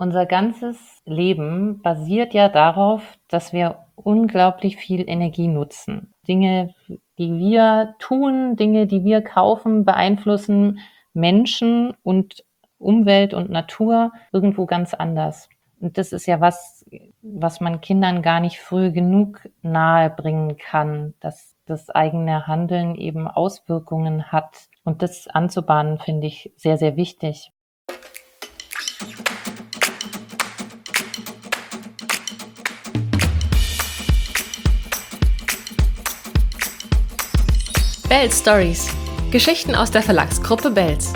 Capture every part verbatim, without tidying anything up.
Unser ganzes Leben basiert ja darauf, dass wir unglaublich viel Energie nutzen. Dinge, die wir tun, Dinge, die wir kaufen, beeinflussen Menschen und Umwelt und Natur irgendwo ganz anders. Und das ist ja was, was man Kindern gar nicht früh genug nahebringen kann, dass das eigene Handeln eben Auswirkungen hat. Und das anzubahnen, finde ich sehr, sehr wichtig. Belz Stories. Geschichten aus der Verlagsgruppe Belz.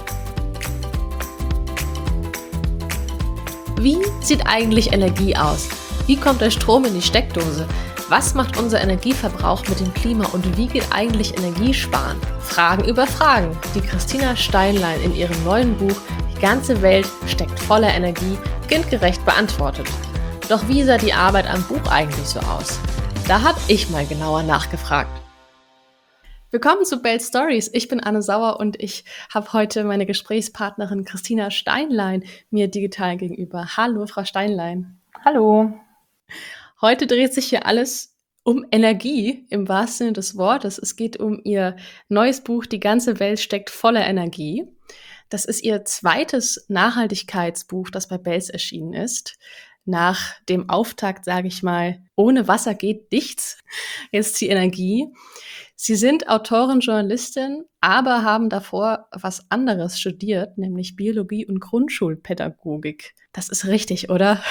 Wie sieht eigentlich Energie aus? Wie kommt der Strom in die Steckdose? Was macht unser Energieverbrauch mit dem Klima und wie geht eigentlich Energiesparen? Fragen über Fragen, die Christina Steinlein in ihrem neuen Buch Die ganze Welt steckt voller Energie kindgerecht beantwortet. Doch wie sah die Arbeit am Buch eigentlich so aus? Da habe ich mal genauer nachgefragt. Willkommen zu Belz Stories. Ich bin Anne Sauer und ich habe heute meine Gesprächspartnerin Christina Steinlein mir digital gegenüber. Hallo, Frau Steinlein. Hallo. Heute dreht sich hier alles um Energie im wahrsten Sinne des Wortes. Es geht um Ihr neues Buch Die ganze Welt steckt voller Energie. Das ist Ihr zweites Nachhaltigkeitsbuch, das bei Belz erschienen ist. Nach dem Auftakt, sage ich mal, ohne Wasser geht nichts, jetzt die Energie. Sie sind Autorin, Journalistin, aber haben davor was anderes studiert, nämlich Biologie und Grundschulpädagogik. Das ist richtig, oder?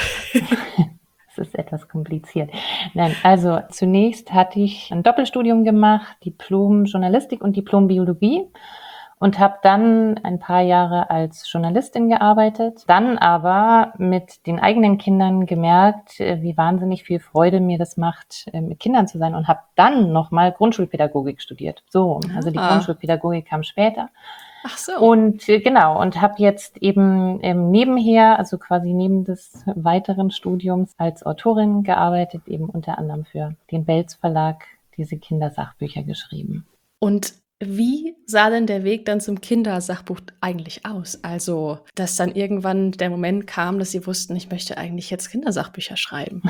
Das ist etwas kompliziert. Nein, also zunächst hatte ich ein Doppelstudium gemacht, Diplom Journalistik und Diplom Biologie. Und habe dann ein paar Jahre als Journalistin gearbeitet, dann aber mit den eigenen Kindern gemerkt, wie wahnsinnig viel Freude mir das macht, mit Kindern zu sein und habe dann nochmal Grundschulpädagogik studiert. So, also die ah. Grundschulpädagogik kam später. Ach so. Und genau, und habe jetzt eben ähm, nebenher, also quasi neben des weiteren Studiums als Autorin gearbeitet, eben unter anderem für den Belz Verlag diese Kindersachbücher geschrieben. Und wie sah denn der Weg dann zum Kindersachbuch eigentlich aus? Also, dass dann irgendwann der Moment kam, dass Sie wussten, ich möchte eigentlich jetzt Kindersachbücher schreiben.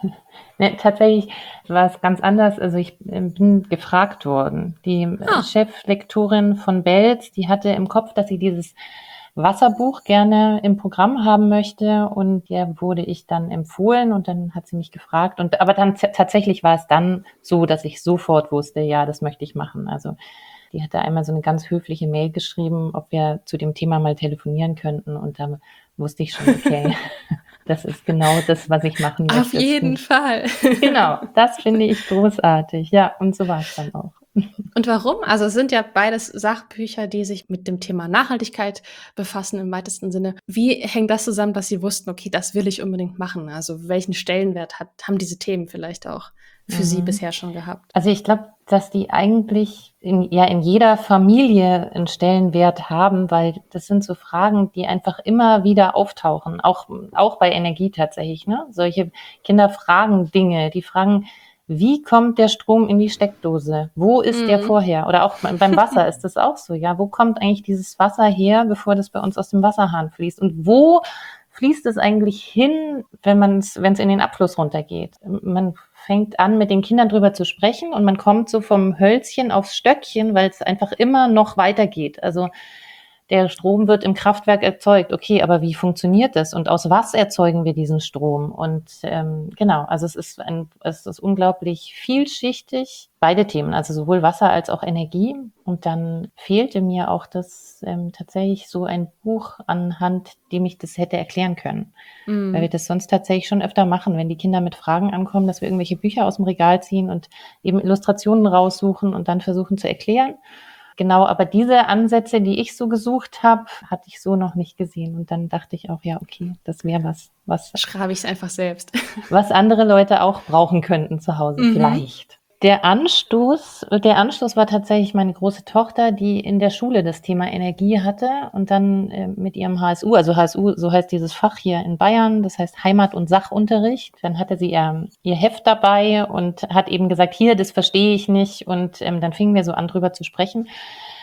Ne, tatsächlich war es ganz anders. Also ich bin gefragt worden. Die ah. Cheflektorin von Belz, die hatte im Kopf, dass sie dieses Wasserbuch gerne im Programm haben möchte und der wurde ich dann empfohlen und dann hat sie mich gefragt. Und aber dann t- tatsächlich war es dann so, dass ich sofort wusste, ja, das möchte ich machen. Also die hatte einmal so eine ganz höfliche Mail geschrieben, ob wir zu dem Thema mal telefonieren könnten. Und da wusste ich schon, okay, das ist genau das, was ich machen möchte. Auf jeden Fall. Genau, das finde ich großartig. Ja, und so war es dann auch. Und warum? Also es sind ja beides Sachbücher, die sich mit dem Thema Nachhaltigkeit befassen im weitesten Sinne. Wie hängt das zusammen, dass Sie wussten, okay, das will ich unbedingt machen? Also welchen Stellenwert hat, haben diese Themen vielleicht auch für mhm. Sie bisher schon gehabt? Also ich glaube, dass die eigentlich in, ja in jeder Familie einen Stellenwert haben, weil das sind so Fragen, die einfach immer wieder auftauchen, auch, auch bei Energie tatsächlich. Ne? Solche Kinder fragen Dinge, die fragen, wie kommt der Strom in die Steckdose? Wo ist mhm. der vorher? Oder auch beim Wasser ist das auch so. Ja, wo kommt eigentlich dieses Wasser her, bevor das bei uns aus dem Wasserhahn fließt? Und wo fließt es eigentlich hin, wenn man es, wenn es in den Abfluss runtergeht? Man fängt an, mit den Kindern drüber zu sprechen und man kommt so vom Hölzchen aufs Stöckchen, weil es einfach immer noch weitergeht. Also der Strom wird im Kraftwerk erzeugt. Okay, aber wie funktioniert das? Und aus was erzeugen wir diesen Strom? Und ähm, genau, also es ist ein, es ist unglaublich vielschichtig, beide Themen, also sowohl Wasser als auch Energie. Und dann fehlte mir auch das ähm, tatsächlich so ein Buch anhand, dem ich das hätte erklären können. Mhm. Weil wir das sonst tatsächlich schon öfter machen, wenn die Kinder mit Fragen ankommen, dass wir irgendwelche Bücher aus dem Regal ziehen und eben Illustrationen raussuchen und dann versuchen zu erklären. Genau, aber diese Ansätze, die ich so gesucht habe, hatte ich so noch nicht gesehen. Und dann dachte ich auch, ja, okay, das wäre was, was schreibe ich es einfach selbst. Was andere Leute auch brauchen könnten zu Hause, mhm. vielleicht. Der Anstoß, der Anstoß war tatsächlich meine große Tochter, die in der Schule das Thema Energie hatte und dann äh, mit ihrem H S U, also H S U, so heißt dieses Fach hier in Bayern, das heißt Heimat- und Sachunterricht. Dann hatte sie ihr, ihr Heft dabei und hat eben gesagt, hier, das verstehe ich nicht. Und ähm, dann fingen wir so an, drüber zu sprechen.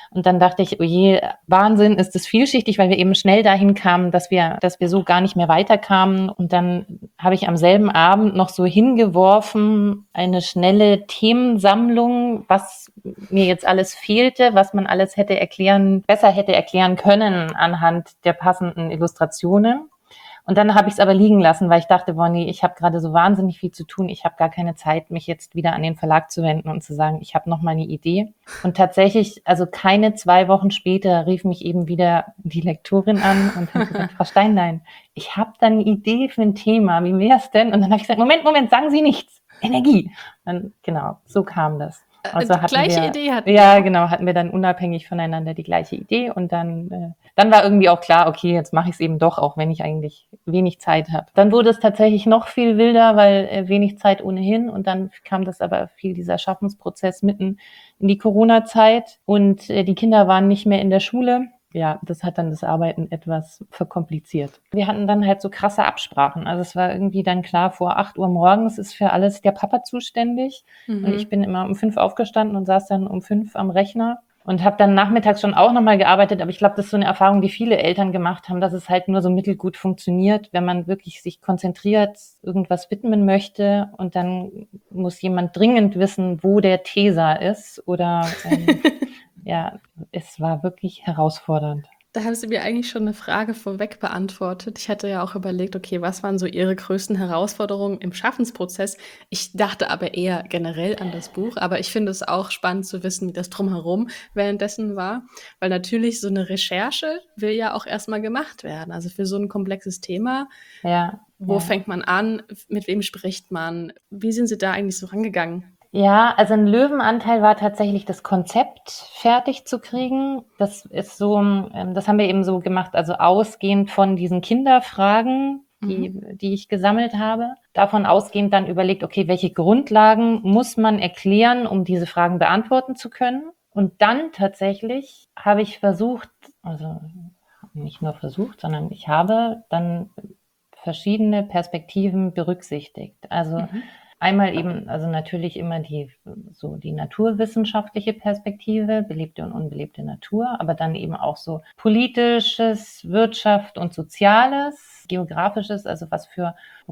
Und dann dachte ich, oh je, Wahnsinn, ist das vielschichtig, weil wir eben schnell dahin kamen, dass wir, dass wir so gar nicht mehr weiterkamen. Und dann habe ich am selben Abend noch so hingeworfen, eine schnelle Themensammlung, was mir jetzt alles fehlte, was man alles hätte erklären, besser hätte erklären können anhand der passenden Illustrationen. Und dann habe ich es aber liegen lassen, weil ich dachte, boah, nee, ich habe gerade so wahnsinnig viel zu tun. Ich habe gar keine Zeit, mich jetzt wieder an den Verlag zu wenden und zu sagen, ich habe noch mal eine Idee. Und tatsächlich, also keine zwei Wochen später rief mich eben wieder die Lektorin an und hat gesagt, Frau Steinlein, ich habe da eine Idee für ein Thema. Wie wär's denn? Und dann habe ich gesagt, Moment, Moment, sagen Sie nichts. Energie. Und genau, so kam das. Also die gleiche wir, Idee hatten Ja, genau, hatten wir dann unabhängig voneinander die gleiche Idee und dann, äh, dann war irgendwie auch klar, okay, jetzt mache ich es eben doch, auch wenn ich eigentlich wenig Zeit habe. Dann wurde es tatsächlich noch viel wilder, weil äh, wenig Zeit ohnehin und dann kam das aber viel dieser Schaffensprozess mitten in die Corona-Zeit und äh, die Kinder waren nicht mehr in der Schule. Ja, das hat dann das Arbeiten etwas verkompliziert. Wir hatten dann halt so krasse Absprachen. Also es war irgendwie dann klar, vor acht Uhr morgens ist für alles der Papa zuständig. Mhm. Und ich bin immer um fünf aufgestanden und saß dann um fünf am Rechner und habe dann nachmittags schon auch nochmal gearbeitet. Aber ich glaube, das ist so eine Erfahrung, die viele Eltern gemacht haben, dass es halt nur so mittelgut funktioniert, wenn man wirklich sich konzentriert, irgendwas widmen möchte und dann muss jemand dringend wissen, wo der Teser ist oder... Ähm, ja, es war wirklich herausfordernd. Da haben Sie mir eigentlich schon eine Frage vorweg beantwortet. Ich hatte ja auch überlegt, okay, was waren so Ihre größten Herausforderungen im Schaffensprozess? Ich dachte aber eher generell an das Buch, aber ich finde es auch spannend zu wissen, wie das Drumherum währenddessen war, weil natürlich so eine Recherche will ja auch erstmal gemacht werden. Also für so ein komplexes Thema, ja, wo ja. fängt man an, mit wem spricht man? Wie sind Sie da eigentlich so rangegangen? Ja, also ein Löwenanteil war tatsächlich das Konzept fertig zu kriegen. Das ist so, das haben wir eben so gemacht, also ausgehend von diesen Kinderfragen, die, mhm. die ich gesammelt habe. Davon ausgehend dann überlegt, okay, welche Grundlagen muss man erklären, um diese Fragen beantworten zu können? Und dann tatsächlich habe ich versucht, also nicht nur versucht, sondern ich habe dann verschiedene Perspektiven berücksichtigt. Also mhm. Einmal eben, also natürlich immer die, so die naturwissenschaftliche Perspektive, belebte und unbelebte Natur, aber dann eben auch so politisches, Wirtschaft und Soziales, geografisches, also was für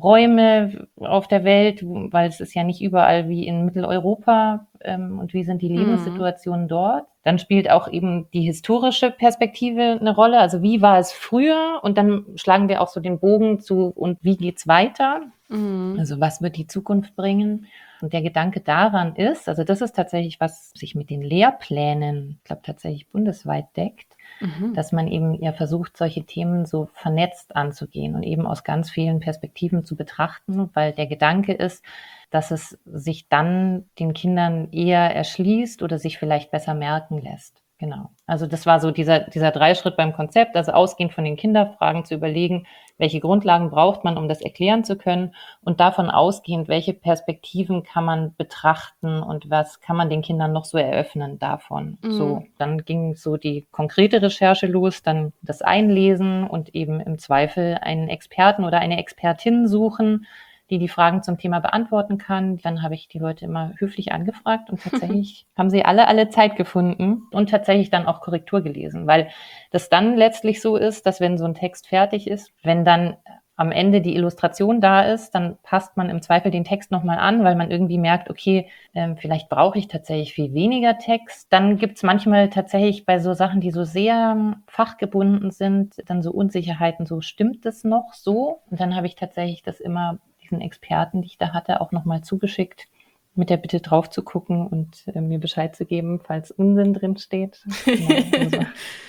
Räume auf der Welt, weil es ist ja nicht überall wie in Mitteleuropa ähm, und wie sind die Lebenssituationen mhm. dort. Dann spielt auch eben die historische Perspektive eine Rolle, also wie war es früher und dann schlagen wir auch so den Bogen zu und wie geht's weiter? Mhm. Also was wird die Zukunft bringen? Und der Gedanke daran ist, also das ist tatsächlich, was sich mit den Lehrplänen, ich glaube tatsächlich bundesweit deckt, mhm. dass man eben ja versucht, solche Themen so vernetzt anzugehen und eben aus ganz vielen Perspektiven zu betrachten, weil der Gedanke ist, dass es sich dann den Kindern eher erschließt oder sich vielleicht besser merken lässt. Genau. Also das war so dieser, dieser Dreischritt beim Konzept, also ausgehend von den Kinderfragen zu überlegen, welche Grundlagen braucht man, um das erklären zu können und davon ausgehend, welche Perspektiven kann man betrachten und was kann man den Kindern noch so eröffnen davon. Mhm. So, dann ging so die konkrete Recherche los, dann das Einlesen und eben im Zweifel einen Experten oder eine Expertin suchen, die die Fragen zum Thema beantworten kann. Dann habe ich die Leute immer höflich angefragt und tatsächlich haben sie alle, alle Zeit gefunden und tatsächlich dann auch Korrektur gelesen, weil das dann letztlich so ist, dass wenn so ein Text fertig ist, wenn dann am Ende die Illustration da ist, dann passt man im Zweifel den Text nochmal an, weil man irgendwie merkt, okay, ähm, vielleicht brauche ich tatsächlich viel weniger Text. Dann gibt's manchmal tatsächlich bei so Sachen, die so sehr fachgebunden sind, dann so Unsicherheiten, so stimmt das noch so? Und dann habe ich tatsächlich das immer diesen Experten, die ich da hatte, auch nochmal zugeschickt, mit der Bitte drauf zu gucken und äh, mir Bescheid zu geben, falls Unsinn drin steht. Ja, also.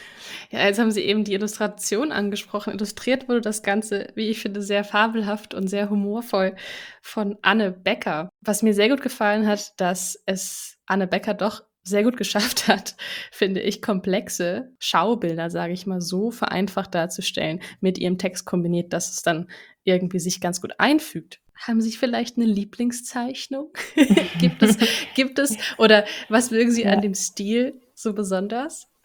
Ja, jetzt haben Sie eben die Illustration angesprochen. Illustriert wurde das Ganze, wie ich finde, sehr fabelhaft und sehr humorvoll von Anne Becker. Was mir sehr gut gefallen hat, dass es Anne Becker doch sehr gut geschafft hat, finde ich, komplexe Schaubilder, sage ich mal, so vereinfacht darzustellen, mit ihrem Text kombiniert, dass es dann irgendwie sich ganz gut einfügt. Haben Sie vielleicht eine Lieblingszeichnung? gibt es, gibt es, oder was mögen Sie ja. an dem Stil so besonders?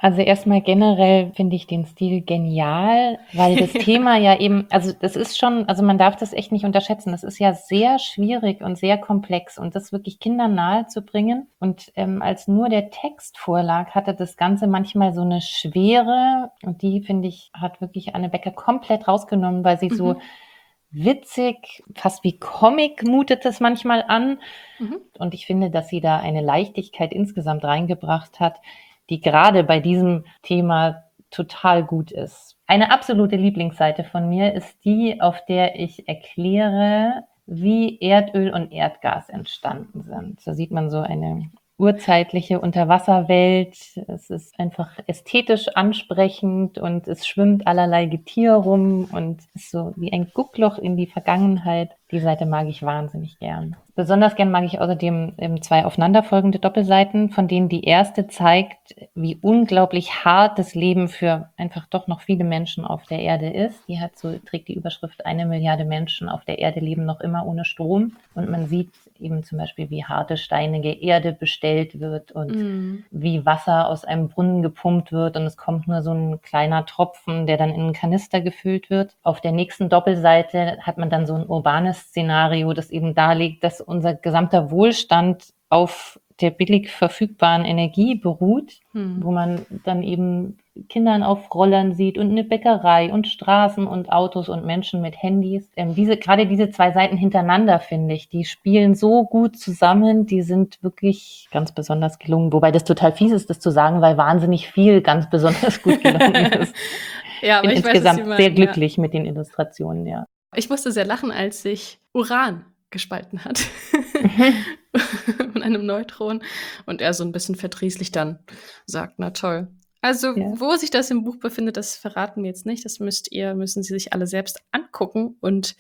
Also erstmal generell finde ich den Stil genial, weil das Thema ja eben, also das ist schon, also man darf das echt nicht unterschätzen. Das ist ja sehr schwierig und sehr komplex und das wirklich Kindern nahe zu bringen. Und ähm, als nur der Text vorlag, hatte das Ganze manchmal so eine Schwere und die, finde ich, hat wirklich Anne Becker komplett rausgenommen, weil sie Mhm. so witzig, fast wie Comic mutet es manchmal an. Mhm. Und ich finde, dass sie da eine Leichtigkeit insgesamt reingebracht hat, die gerade bei diesem Thema total gut ist. Eine absolute Lieblingsseite von mir ist die, auf der ich erkläre, wie Erdöl und Erdgas entstanden sind. Da sieht man so eine urzeitliche Unterwasserwelt. Es ist einfach ästhetisch ansprechend und es schwimmt allerlei Getier rum und ist so wie ein Guckloch in die Vergangenheit. Die Seite mag ich wahnsinnig gern. Besonders gern mag ich außerdem ähm, zwei aufeinanderfolgende Doppelseiten, von denen die erste zeigt, wie unglaublich hart das Leben für einfach doch noch viele Menschen auf der Erde ist. Die hat so, trägt die Überschrift, eine Milliarde Menschen auf der Erde leben noch immer ohne Strom. Und man sieht eben zum Beispiel, wie harte, steinige Erde bestellt wird und Mm. wie Wasser aus einem Brunnen gepumpt wird und es kommt nur so ein kleiner Tropfen, der dann in einen Kanister gefüllt wird. Auf der nächsten Doppelseite hat man dann so ein urbanes Szenario, das eben darlegt, dass unser gesamter Wohlstand auf der billig verfügbaren Energie beruht, Hm. wo man dann eben Kindern auf Rollern sieht und eine Bäckerei und Straßen und Autos und Menschen mit Handys. Ähm, diese, gerade diese zwei Seiten hintereinander, finde ich, die spielen so gut zusammen, die sind wirklich ganz besonders gelungen. Wobei das total fies ist, das zu sagen, weil wahnsinnig viel ganz besonders gut gelungen ist. Ja, aber Ich bin ich weiß, was insgesamt Sie meinen, sehr ja. glücklich mit den Illustrationen, ja. Ich musste sehr lachen, als sich Uran gespalten hat von einem Neutron und er so ein bisschen verdrießlich dann sagt, na toll. Also, Ja. wo sich das im Buch befindet, das verraten wir jetzt nicht. Das müsst ihr, müssen Sie sich alle selbst angucken und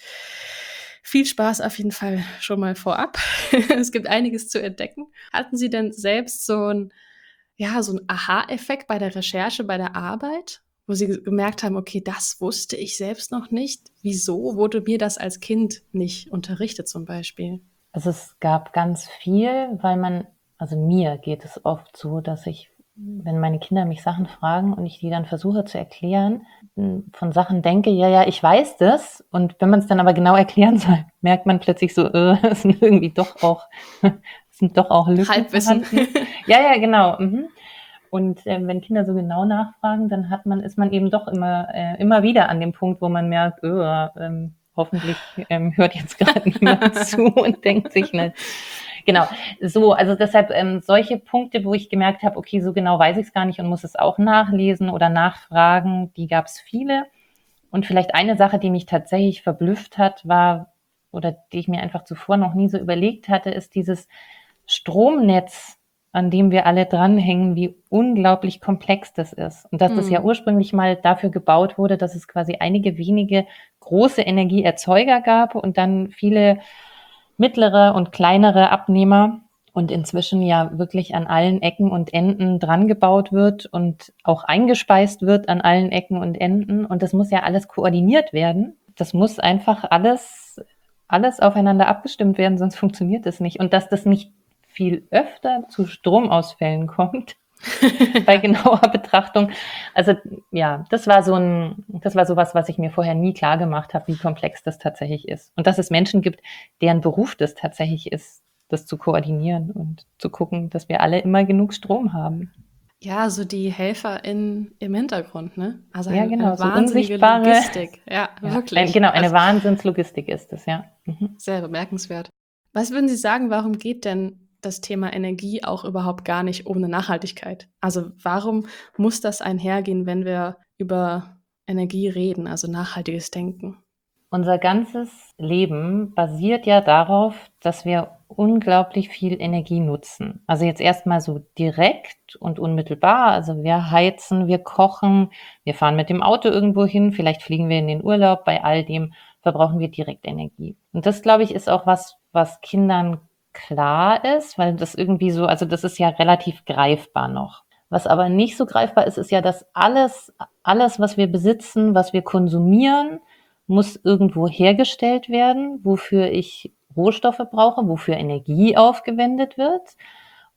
viel Spaß auf jeden Fall schon mal vorab. Es gibt einiges zu entdecken. Hatten Sie denn selbst so ein, ja, so ein Aha-Effekt bei der Recherche, bei der Arbeit, wo Sie ge- gemerkt haben, okay, das wusste ich selbst noch nicht. Wieso wurde mir das als Kind nicht unterrichtet zum Beispiel? Also es gab ganz viel, weil man, also mir geht es oft so, dass ich, wenn meine Kinder mich Sachen fragen und ich die dann versuche zu erklären, von Sachen denke, ja, ja, ich weiß das. Und wenn man es dann aber genau erklären soll, merkt man plötzlich so, äh, es sind irgendwie doch auch, es sind doch auch Lücken Halbwissen. vorhanden. Ja, ja, genau. Mhm. Und äh, wenn Kinder so genau nachfragen, dann hat man, ist man eben doch immer, äh, immer wieder an dem Punkt, wo man merkt, äh, ähm, hoffentlich ähm, hört jetzt gerade niemand zu und denkt sich nicht. Genau, so, also deshalb ähm, solche Punkte, wo ich gemerkt habe, okay, so genau weiß ich es gar nicht und muss es auch nachlesen oder nachfragen, die gab es viele. Und vielleicht eine Sache, die mich tatsächlich verblüfft hat, war, oder die ich mir einfach zuvor noch nie so überlegt hatte, ist dieses Stromnetz, an dem wir alle dranhängen, wie unglaublich komplex das ist. Und dass das ja Hm. ursprünglich mal dafür gebaut wurde, dass es quasi einige wenige große Energieerzeuger gab und dann viele mittlere und kleinere Abnehmer und inzwischen ja wirklich an allen Ecken und Enden dran gebaut wird und auch eingespeist wird an allen Ecken und Enden. Und das muss ja alles koordiniert werden. Das muss einfach alles, alles aufeinander abgestimmt werden, sonst funktioniert das nicht. Und dass das nicht viel öfter zu Stromausfällen kommt, bei genauer Betrachtung. Also ja, das war so ein, das war sowas, was ich mir vorher nie klar gemacht habe, wie komplex das tatsächlich ist. Und dass es Menschen gibt, deren Beruf das tatsächlich ist, das zu koordinieren und zu gucken, dass wir alle immer genug Strom haben. Ja, so die Helfer in, im Hintergrund, ne? Also Ja, eine, genau, eine so wahnsinnige unsichtbare, Logistik. Ja, ja, wirklich. ein, genau, eine Also Wahnsinnslogistik ist es, ja. Mhm. sehr bemerkenswert. Was würden Sie sagen, warum geht denn das Thema Energie auch überhaupt gar nicht ohne Nachhaltigkeit? Also warum muss das einhergehen, wenn wir über Energie reden, also nachhaltiges Denken? Unser ganzes Leben basiert ja darauf, dass wir unglaublich viel Energie nutzen. Also jetzt erstmal so direkt und unmittelbar. Also wir heizen, wir kochen, wir fahren mit dem Auto irgendwo hin, vielleicht fliegen wir in den Urlaub. Bei all dem verbrauchen wir direkt Energie. Und das, glaube ich, ist auch was, was Kindern klar ist, weil das irgendwie so, also das ist ja relativ greifbar noch. Was aber nicht so greifbar ist, ist ja, dass alles, alles, was wir besitzen, was wir konsumieren, muss irgendwo hergestellt werden, wofür ich Rohstoffe brauche, wofür Energie aufgewendet wird.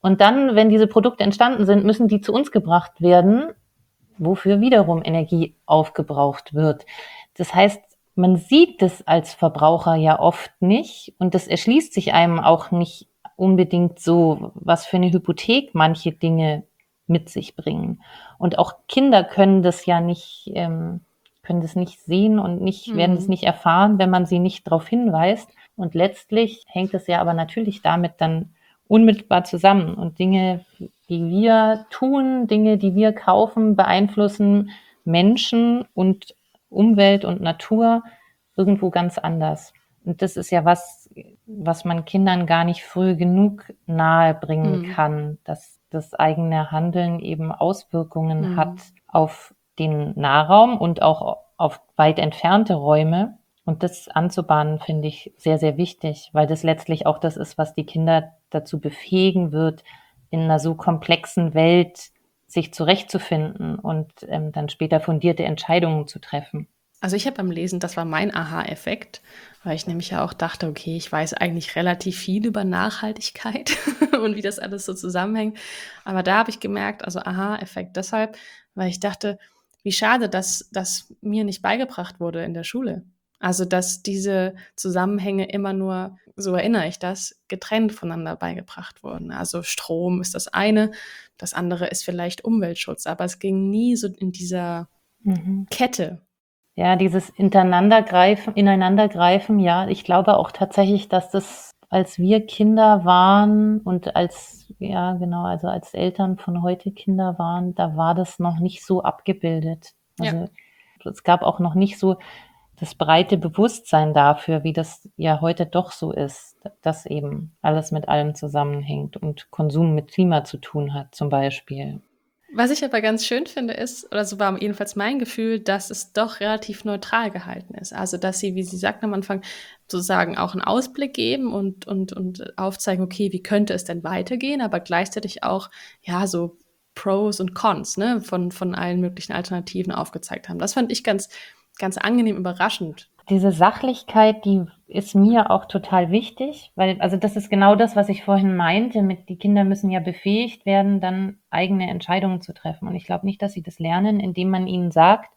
Und dann, wenn diese Produkte entstanden sind, müssen die zu uns gebracht werden, wofür wiederum Energie aufgebraucht wird. Das heißt, man sieht das als Verbraucher ja oft nicht und das erschließt sich einem auch nicht unbedingt so, was für eine Hypothek manche Dinge mit sich bringen. Und auch Kinder können das ja nicht, ähm, können das nicht sehen und nicht, mhm. werden das nicht erfahren, wenn man sie nicht darauf hinweist. Und letztlich hängt es ja aber natürlich damit dann unmittelbar zusammen. Und Dinge, die wir tun, Dinge, die wir kaufen, beeinflussen Menschen und Umwelt und Natur irgendwo ganz anders. Und das ist ja was, was man Kindern gar nicht früh genug nahe bringen mhm. kann, dass das eigene Handeln eben Auswirkungen mhm. hat auf den Nahraum und auch auf weit entfernte Räume. Und das anzubahnen, finde ich sehr, sehr wichtig, weil das letztlich auch das ist, was die Kinder dazu befähigen wird, in einer so komplexen Welt sich zurechtzufinden und ähm, dann später fundierte Entscheidungen zu treffen. Also ich habe beim Lesen, das war mein Aha-Effekt, weil ich nämlich ja auch dachte, okay, ich weiß eigentlich relativ viel über Nachhaltigkeit und wie das alles so zusammenhängt. Aber da habe ich gemerkt, also Aha-Effekt deshalb, weil ich dachte, wie schade, dass das mir nicht beigebracht wurde in der Schule. Also dass diese Zusammenhänge immer nur, so erinnere ich das, getrennt voneinander beigebracht wurden. Also Strom ist das eine, das andere ist vielleicht Umweltschutz, aber es ging nie so in dieser mhm. Kette. Ja, dieses Ineinandergreifen, Ineinandergreifen, ja, ich glaube auch tatsächlich, dass das, als wir Kinder waren und als, ja genau, also als Eltern von heute Kinder waren, da war das noch nicht so abgebildet. Also ja. Es gab auch noch nicht so das breite Bewusstsein dafür, wie das ja heute doch so ist, dass eben alles mit allem zusammenhängt und Konsum mit Klima zu tun hat, zum Beispiel. Was ich aber ganz schön finde ist, oder so war jedenfalls mein Gefühl, dass es doch relativ neutral gehalten ist. Also, dass sie, wie Sie sagten am Anfang, sozusagen auch einen Ausblick geben und, und, und aufzeigen, okay, wie könnte es denn weitergehen, aber gleichzeitig auch, ja, so Pros und Cons, ne, von, von allen möglichen Alternativen aufgezeigt haben. Das fand ich ganz, ganz angenehm überraschend. Diese Sachlichkeit, die ist mir auch total wichtig, weil, also das ist genau das, was ich vorhin meinte, mit die Kinder müssen ja befähigt werden, dann eigene Entscheidungen zu treffen. Und ich glaube nicht, dass sie das lernen, indem man ihnen sagt,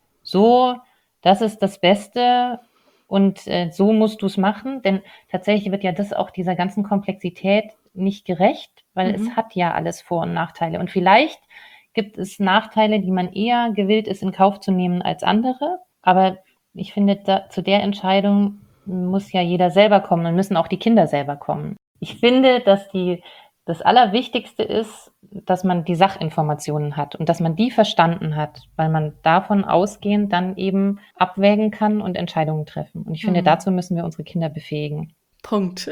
so, das ist das Beste und äh, so musst du es machen. Denn tatsächlich wird ja das auch dieser ganzen Komplexität nicht gerecht, weil mhm. es hat ja alles Vor- und Nachteile. Und vielleicht gibt es Nachteile, die man eher gewillt ist, in Kauf zu nehmen als andere. Aber ich finde, da, zu der Entscheidung muss ja jeder selber kommen und müssen auch die Kinder selber kommen. Ich finde, dass die, das Allerwichtigste ist, dass man die Sachinformationen hat und dass man die verstanden hat, weil man davon ausgehend dann eben abwägen kann und Entscheidungen treffen. Und ich finde, mhm. dazu müssen wir unsere Kinder befähigen. Punkt.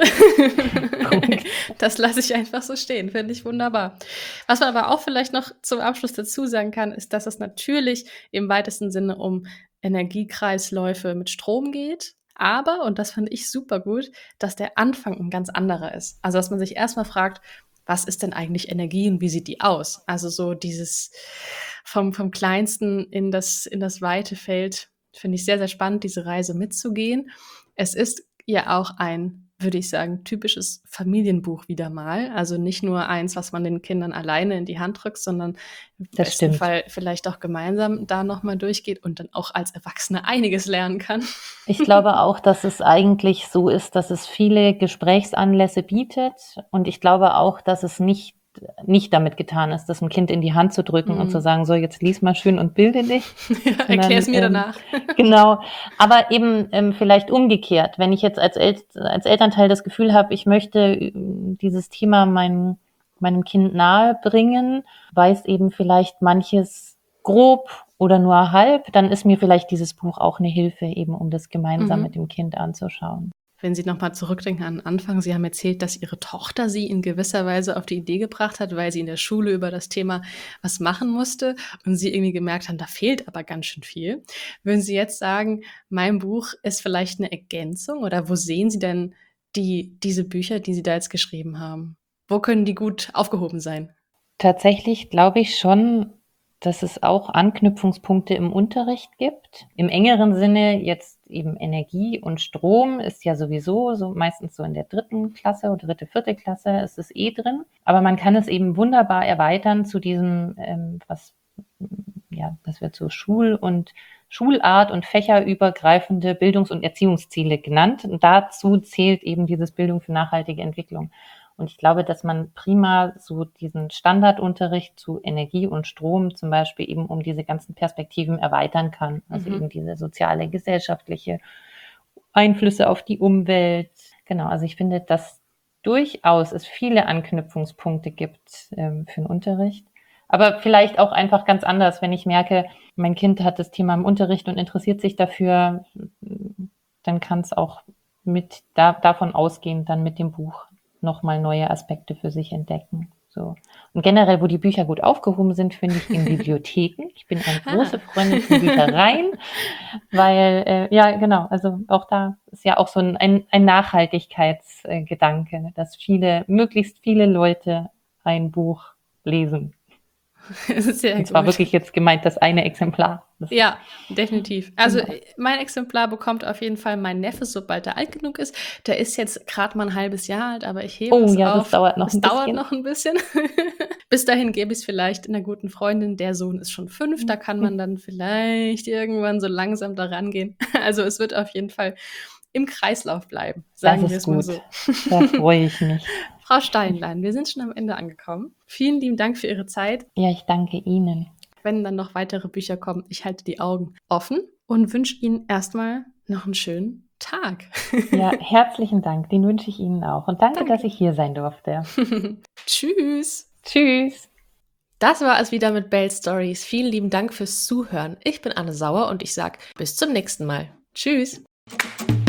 Punkt. Das lasse ich einfach so stehen, finde ich wunderbar. Was man aber auch vielleicht noch zum Abschluss dazu sagen kann, ist, dass es natürlich im weitesten Sinne um Energiekreisläufe mit Strom geht, aber, und das fand ich super gut, dass der Anfang ein ganz anderer ist. Also, dass man sich erstmal fragt, was ist denn eigentlich Energie und wie sieht die aus? Also so dieses vom, vom Kleinsten in das, in das weite Feld, finde ich sehr, sehr spannend, diese Reise mitzugehen. Es ist ja auch ein, würde ich sagen, typisches Familienbuch wieder mal. Also nicht nur eins, was man den Kindern alleine in die Hand drückt, sondern im das besten stimmt. Fall vielleicht auch gemeinsam da nochmal durchgeht und dann auch als Erwachsene einiges lernen kann. Ich glaube auch, dass es eigentlich so ist, dass es viele Gesprächsanlässe bietet. Und ich glaube auch, dass es nicht nicht damit getan ist, das ein Kind in die Hand zu drücken mhm. und zu sagen, so, jetzt lies mal schön und bilde dich. Ja, erklär es mir ähm, danach. Genau, aber eben ähm, vielleicht umgekehrt, wenn ich jetzt als, El- als Elternteil das Gefühl habe, ich möchte dieses Thema meinem, meinem Kind nahe bringen, weiß eben vielleicht manches grob oder nur halb, dann ist mir vielleicht dieses Buch auch eine Hilfe, eben um das gemeinsam mhm. mit dem Kind anzuschauen. Wenn Sie nochmal zurückdenken an den Anfang, Sie haben erzählt, dass Ihre Tochter Sie in gewisser Weise auf die Idee gebracht hat, weil sie in der Schule über das Thema was machen musste und Sie irgendwie gemerkt haben, da fehlt aber ganz schön viel. Würden Sie jetzt sagen, mein Buch ist vielleicht eine Ergänzung oder wo sehen Sie denn die, diese Bücher, die Sie da jetzt geschrieben haben? Wo können die gut aufgehoben sein? Tatsächlich glaube ich schon, dass es auch Anknüpfungspunkte im Unterricht gibt. Im engeren Sinne jetzt eben Energie und Strom ist ja sowieso so meistens so in der dritten Klasse oder dritte, vierte Klasse ist es eh drin. Aber man kann es eben wunderbar erweitern zu diesem, ähm, was, ja, das wird so Schul- und Schulart und fächerübergreifende Bildungs- und Erziehungsziele genannt. Und dazu zählt eben dieses Bildung für nachhaltige Entwicklung. Und ich glaube, dass man prima so diesen Standardunterricht zu Energie und Strom zum Beispiel eben um diese ganzen Perspektiven erweitern kann. Also mhm. eben diese soziale, gesellschaftliche Einflüsse auf die Umwelt. Genau, also ich finde, dass durchaus es viele Anknüpfungspunkte gibt ähm, für den Unterricht. Aber vielleicht auch einfach ganz anders, wenn ich merke, mein Kind hat das Thema im Unterricht und interessiert sich dafür, dann kann es auch mit da, davon ausgehend dann mit dem Buch nochmal neue Aspekte für sich entdecken. So. Und generell, wo die Bücher gut aufgehoben sind, finde ich in Bibliotheken. Ich bin eine große Freundin von Büchereien, weil, äh, ja, genau, also auch da ist ja auch so ein, ein, ein Nachhaltigkeitsgedanke, ne, dass viele, möglichst viele Leute ein Buch lesen. Sehr Und zwar gut. wirklich jetzt gemeint das eine Exemplar. Das ja, definitiv. Also mein Exemplar bekommt auf jeden Fall mein Neffe, sobald er alt genug ist. Der ist jetzt gerade mal ein halbes Jahr alt, aber ich hebe oh, es ja, auf. Das dauert noch es ein dauert bisschen. noch ein bisschen. Bis dahin gebe ich es vielleicht einer guten Freundin. Der Sohn ist schon fünf, da kann man dann vielleicht irgendwann so langsam da rangehen. Also es wird auf jeden Fall im Kreislauf bleiben, sagen wir es mal so. Da freue ich mich. Frau Steinlein, wir sind schon am Ende angekommen. Vielen lieben Dank für Ihre Zeit. Ja, ich danke Ihnen. Wenn dann noch weitere Bücher kommen, ich halte die Augen offen und wünsche Ihnen erstmal noch einen schönen Tag. Ja, herzlichen Dank, den wünsche ich Ihnen auch. Und danke, danke. dass ich hier sein durfte. Tschüss. Tschüss. Das war es wieder mit Belle Stories. Vielen lieben Dank fürs Zuhören. Ich bin Anne Sauer und ich sage bis zum nächsten Mal. Tschüss.